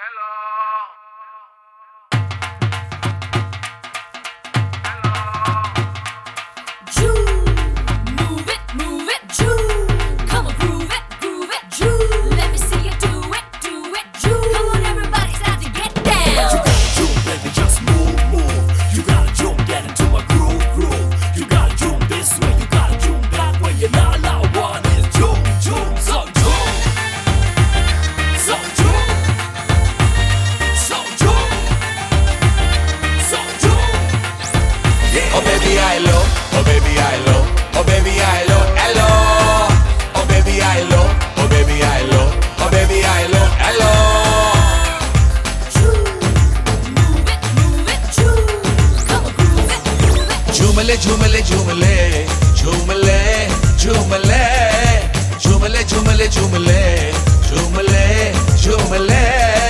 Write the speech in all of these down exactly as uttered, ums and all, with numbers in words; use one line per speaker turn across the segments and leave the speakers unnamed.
झूमले झूमले झूमले झूमले झूमले झूमले झूमले झूमले झूमले झूमले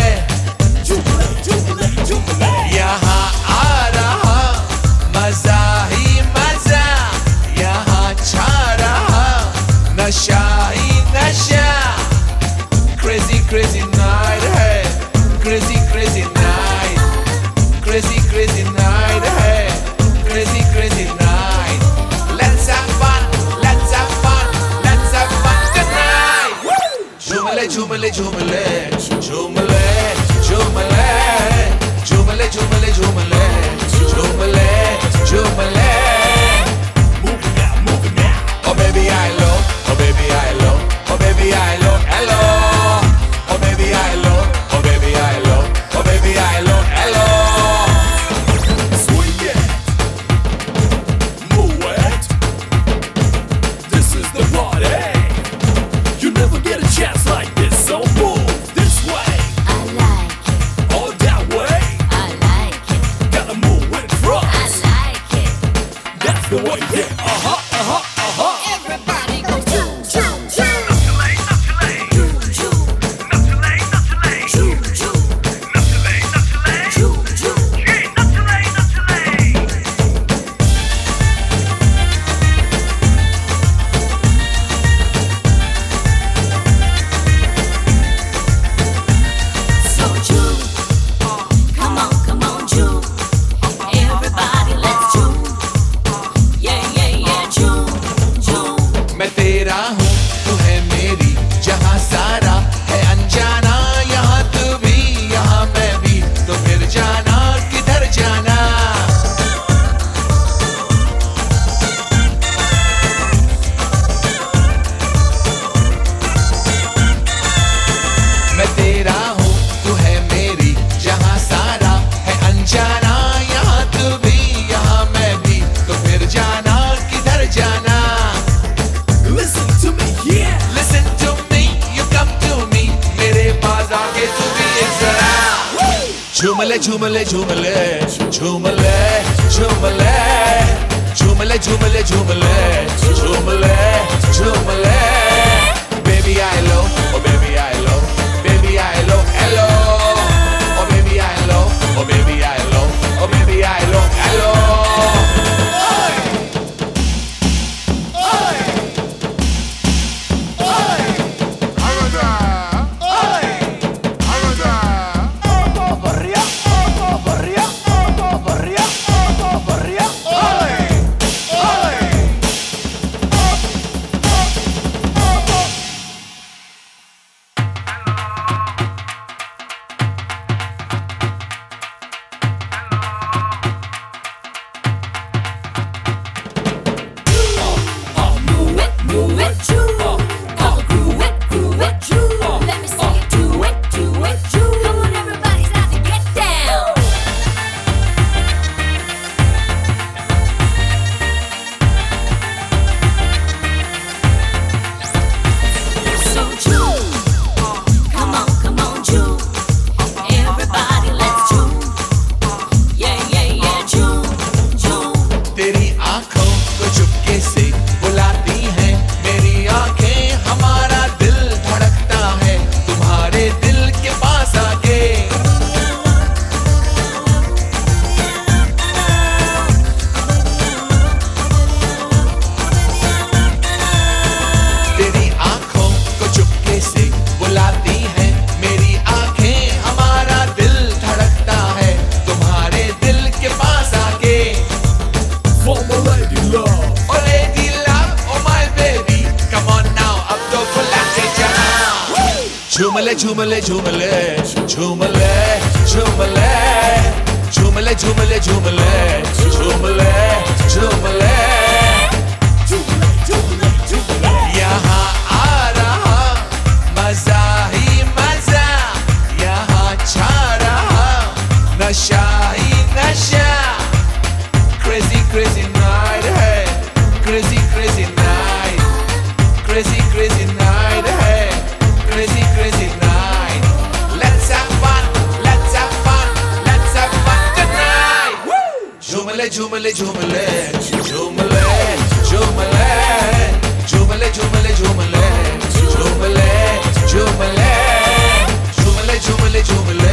झूमले यहाँ आ रहा मजा ही मजा, यहाँ छा रहा नशा ही नशा। Crazy crazy night है, crazy crazy night, crazy crazy night है, crazy crazy night. Let's have fun, let's have fun, let's have fun tonight. झूमले झूमले झूमले झूमले झूमले झूमले झूमले झूमले झूमले झूमले। Move it now, move it now. Oh baby I love, oh baby I love, oh baby I love, hello. Oh baby I love, oh baby I love, oh baby I love, hello.
Swing it, move it. This is the party. You never get a chance like this, so move this way.
I like it.
Or that way.
I like it.
Gotta move with trust.
I like it.
That's the way, yeah. Uh huh, uh huh, uh huh.
Everybody go choo choo choo.
मैं तेरा हूँ तू है मेरी, जहाँ सारा है अनजाना, यहाँ तू भी यहाँ मैं भी, तो फिर जाना किधर जाना। मैं तेरा हूँ तू है मेरी, जहाँ सारा है अनजाना, यहाँ तू भी यहाँ मैं भी, तो फिर जाना किधर जाना।
Listen to me, yeah.
Listen to me, you come to me, मेरे पास आके तू भी एक जरा। झूमले झूमले झूमले झूमले झूमले झूमले झूमले झूमले झूमले झूमले। Baby I love, oh baby I love, baby I love, hello. Oh baby I love, oh baby I love, oh baby I love, hello. झूमले झूमले झूमले झूमले झूमले झूमले झूमले झूमले झूमले झूमले यहाँ आ रहा मजा ही मजा, यहाँ छा रहा नशा ही नशा। Crazy crazy night है, crazy crazy night, crazy crazy night है, crazy crazy night. Let's have fun, let's have fun, let's have fun tonight. झूमले झूमले झूमले झूमले झूमले झूमले झूमले झूमले झूमले झूमले झूमले झूमले झूमले